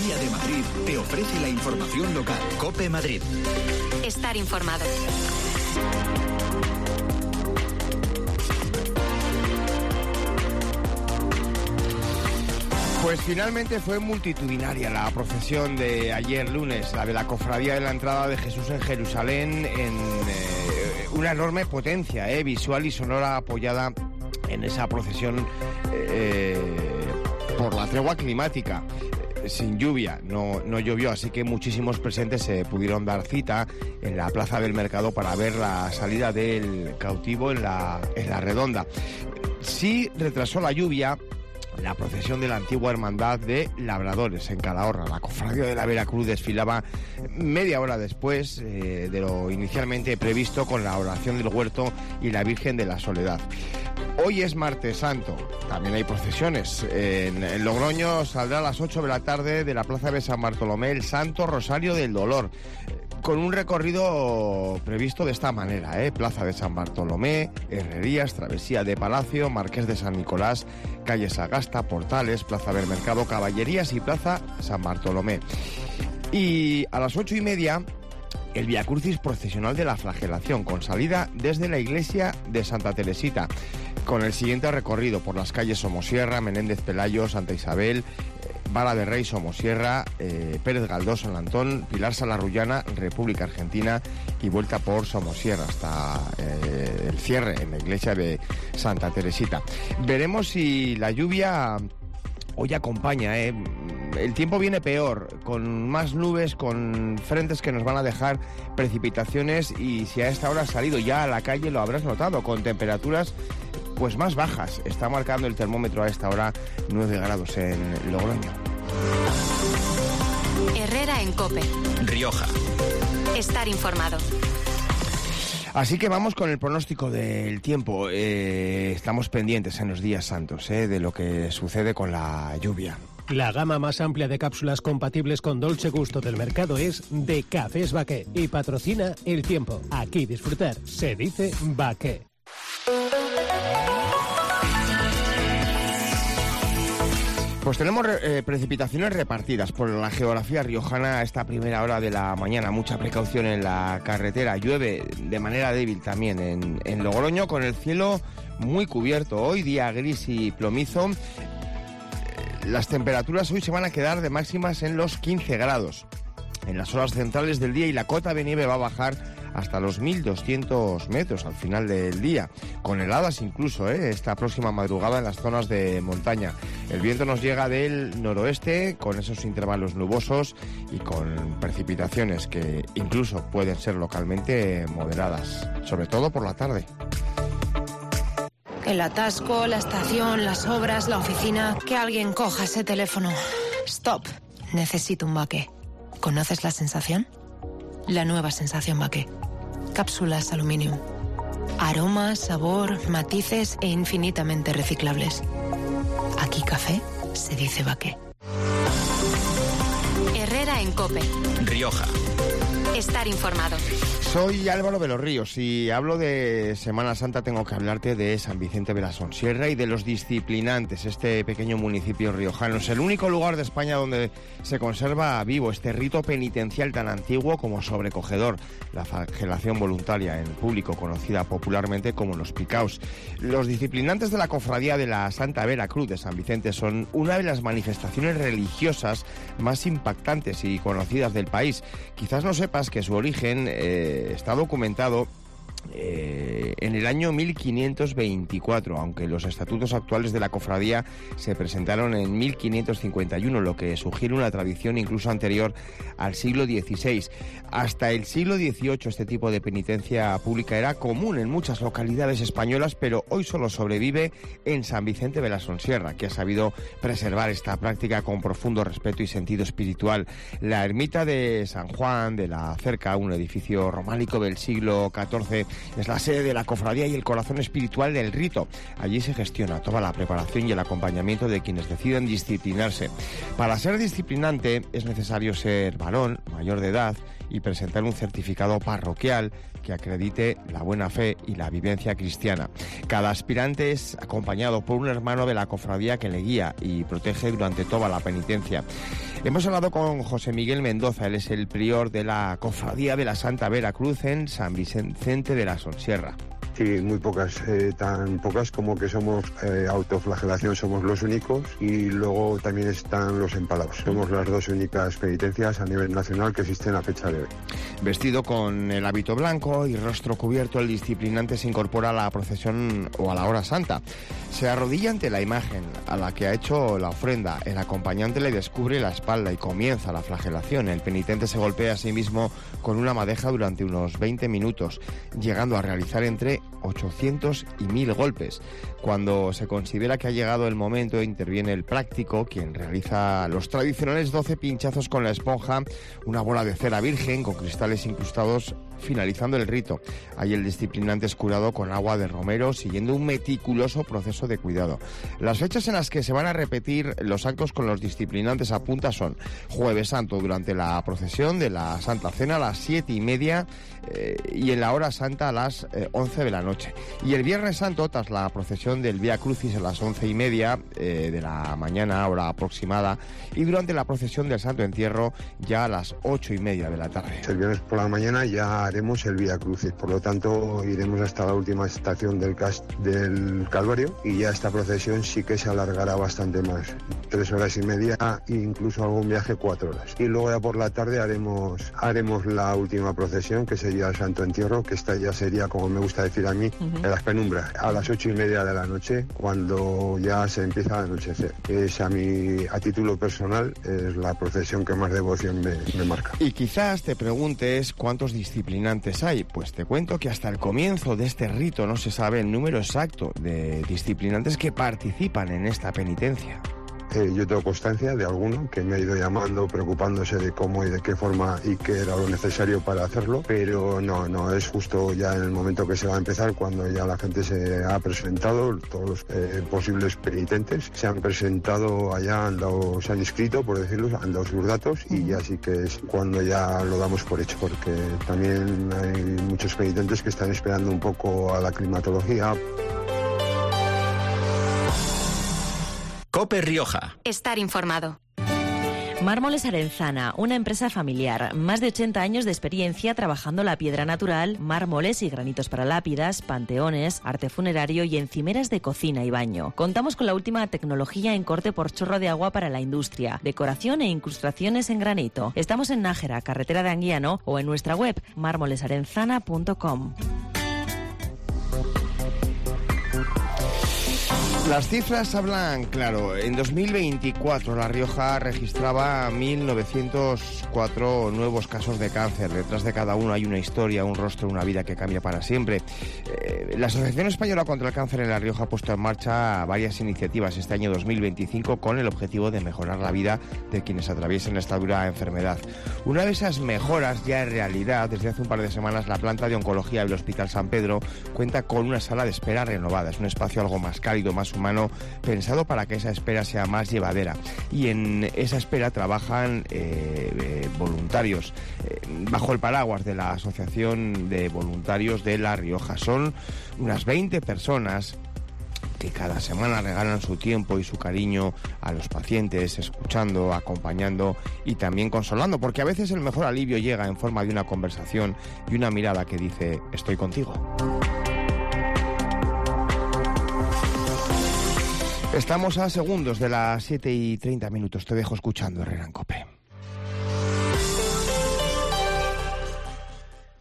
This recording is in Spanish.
Agencia de Madrid te ofrece la información local. COPE Madrid. Estar informado. Pues finalmente fue multitudinaria la procesión de ayer lunes, la de la cofradía de la entrada de Jesús en Jerusalén, en una enorme potencia visual y sonora apoyada en esa procesión por la tregua climática. Sin lluvia, no llovió, así que muchísimos presentes se pudieron dar cita en la plaza del mercado para ver la salida del cautivo en la redonda. Sí retrasó la lluvia la procesión de la antigua hermandad de Labradores en Calahorra. La cofradía de la Veracruz desfilaba media hora después de lo inicialmente previsto, con la oración del huerto y la Virgen de la Soledad. Hoy es Martes Santo, también hay procesiones. En Logroño saldrá a las 8 de la tarde de la plaza de San Bartolomé el Santo Rosario del Dolor, con un recorrido previsto de esta manera, Plaza de San Bartolomé, Herrerías, Travesía de Palacio, Marqués de San Nicolás, Calle Sagasta, Portales, Plaza del Mercado, Caballerías y Plaza San Bartolomé. Y a las 8:30, el Viacrucis procesional de la Flagelación, con salida desde la iglesia de Santa Teresita, con el siguiente recorrido por las calles Somosierra, Menéndez Pelayo, Santa Isabel, Vara de Rey, Somosierra, Pérez Galdós, San Antón, Pilar Salarrullana, República Argentina y vuelta por Somosierra hasta el cierre en la iglesia de Santa Teresita. Veremos si la lluvia hoy acompaña. El tiempo viene peor, con más nubes, con frentes que nos van a dejar precipitaciones, y si a esta hora has salido ya a la calle lo habrás notado, con temperaturas pues más bajas. Está marcando el termómetro a esta hora 9 grados en Logroño. Herrera en COPE. Rioja. Estar informado. Así que vamos con el pronóstico del tiempo. Estamos pendientes en los días santos de lo que sucede con la lluvia. La gama más amplia de cápsulas compatibles con Dolce Gusto del mercado es de Cafés Baqué y patrocina el tiempo. Aquí disfrutar se dice Baqué. Pues tenemos precipitaciones repartidas por la geografía riojana a esta primera hora de la mañana. Mucha precaución en la carretera. Llueve de manera débil también en Logroño, con el cielo muy cubierto. Hoy día gris y plomizo. Las temperaturas hoy se van a quedar de máximas en los 15 grados en las horas centrales del día, y la cota de nieve va a bajar hasta los 1.200 metros al final del día, con heladas incluso esta próxima madrugada en las zonas de montaña. El viento nos llega del noroeste, con esos intervalos nubosos y con precipitaciones que incluso pueden ser localmente moderadas, sobre todo por la tarde. El atasco, la estación, las obras, la oficina. Que alguien coja ese teléfono. Stop. Necesito un Baqué. ¿Conoces la sensación? La nueva sensación Baqué. Cápsulas Aluminium. Aroma, sabor, matices e infinitamente reciclables. Aquí café se dice Baqué. Herrera en COPE. Rioja. Estar informado. Soy Álvaro de los Ríos. Si hablo de Semana Santa tengo que hablarte de San Vicente de la Sonsierra y de los disciplinantes. Este pequeño municipio riojano es el único lugar de España donde se conserva vivo este rito penitencial tan antiguo como sobrecogedor, la flagelación voluntaria en público, conocida popularmente como los picaos. Los disciplinantes de la Cofradía de la Santa Veracruz de San Vicente son una de las manifestaciones religiosas más impactantes y conocidas del país. Quizás no sepas que su origen está documentado en el año 1524, aunque los estatutos actuales de la cofradía se presentaron en 1551, lo que sugiere una tradición incluso anterior al siglo XVI. Hasta el siglo XVIII este tipo de penitencia pública era común en muchas localidades españolas, pero hoy solo sobrevive en San Vicente de la Sonsierra, que ha sabido preservar esta práctica con profundo respeto y sentido espiritual. La ermita de San Juan de la Cerca, un edificio románico del siglo XIV, es la sede de la cofradía y el corazón espiritual del rito. Allí se gestiona toda la preparación y el acompañamiento de quienes deciden disciplinarse. Para ser disciplinante es necesario ser varón, mayor de edad, y presentar un certificado parroquial que acredite la buena fe y la vivencia cristiana. Cada aspirante es acompañado por un hermano de la cofradía que le guía y protege durante toda la penitencia. Hemos hablado con José Miguel Mendoza, él es el prior de la cofradía de la Santa Veracruz en San Vicente de la Sonsierra. Sí, muy pocas, tan pocas como que somos autoflagelación, somos los únicos, y luego también están los empalados. Somos las dos únicas penitencias a nivel nacional que existen a fecha de hoy. Vestido con el hábito blanco y rostro cubierto, el disciplinante se incorpora a la procesión o a la hora santa. Se arrodilla ante la imagen a la que ha hecho la ofrenda. El acompañante le descubre la espalda y comienza la flagelación. El penitente se golpea a sí mismo con una madeja durante unos 20 minutos, llegando a realizar entre 800 y 1000 golpes. Cuando se considera que ha llegado el momento, interviene el práctico, quien realiza los tradicionales 12 pinchazos con la esponja, una bola de cera virgen con cristales incrustados, finalizando el rito. Ahí el disciplinante es curado con agua de romero, siguiendo un meticuloso proceso de cuidado. Las fechas en las que se van a repetir los actos con los disciplinantes a punta son Jueves Santo, durante la procesión de la Santa Cena a las 7:30 y en la hora santa a las 11 de la noche. Y el Viernes Santo, tras la procesión del Vía Crucis a las 11:30 de la mañana, hora aproximada, y durante la procesión del Santo Entierro ya a las 8:30 de la tarde. El viernes por la mañana ya haremos el Vía Crucis, por lo tanto iremos hasta la última estación del Calvario, y ya esta procesión sí que se alargará bastante más, 3 horas y media, e incluso algún viaje 4 horas. Y luego ya por la tarde haremos la última procesión, que sería el Santo Entierro, que esta ya sería, como me gusta decir a mí, en las penumbras, a las 8:30 de la noche, cuando ya se empieza a anochecer. Es a título personal, es la procesión que más devoción me marca. Y quizás te preguntes cuántos disciplinantes hay. Pues te cuento que hasta el comienzo de este rito no se sabe el número exacto de disciplinantes que participan en esta penitencia. Yo tengo constancia de alguno que me ha ido llamando, preocupándose de cómo y de qué forma y qué era lo necesario para hacerlo, pero no, es justo ya en el momento que se va a empezar, cuando ya la gente se ha presentado, todos los posibles penitentes se han presentado allá, se han inscrito, por decirlo, han dado sus datos, y ya sí que es cuando ya lo damos por hecho, porque también hay muchos penitentes que están esperando un poco a la climatología. COPE Rioja. Estar informado. Mármoles Arenzana, una empresa familiar, más de 80 años de experiencia trabajando la piedra natural, mármoles y granitos para lápidas, panteones, arte funerario y encimeras de cocina y baño. Contamos con la última tecnología en corte por chorro de agua para la industria, decoración e incrustaciones en granito. Estamos en Nájera, carretera de Anguiano, o en nuestra web mármolesarenzana.com. Las cifras hablan claro. En 2024 La Rioja registraba 1.904 nuevos casos de cáncer. Detrás de cada uno hay una historia, un rostro, una vida que cambia para siempre. La Asociación Española contra el Cáncer en La Rioja ha puesto en marcha varias iniciativas este año 2025 con el objetivo de mejorar la vida de quienes atraviesen esta dura enfermedad. Una de esas mejoras ya es realidad. Desde hace un par de semanas la planta de oncología del Hospital San Pedro cuenta con una sala de espera renovada. Es un espacio algo más cálido, más humano, pensado para que esa espera sea más llevadera. Y en esa espera trabajan voluntarios bajo el paraguas de la Asociación de Voluntarios de La Rioja. Son unas 20 personas que cada semana regalan su tiempo y su cariño a los pacientes, escuchando, acompañando y también consolando, porque a veces el mejor alivio llega en forma de una conversación y una mirada que dice: estoy contigo. Estamos a segundos de las 7:30. Te dejo escuchando Herrera en COPE.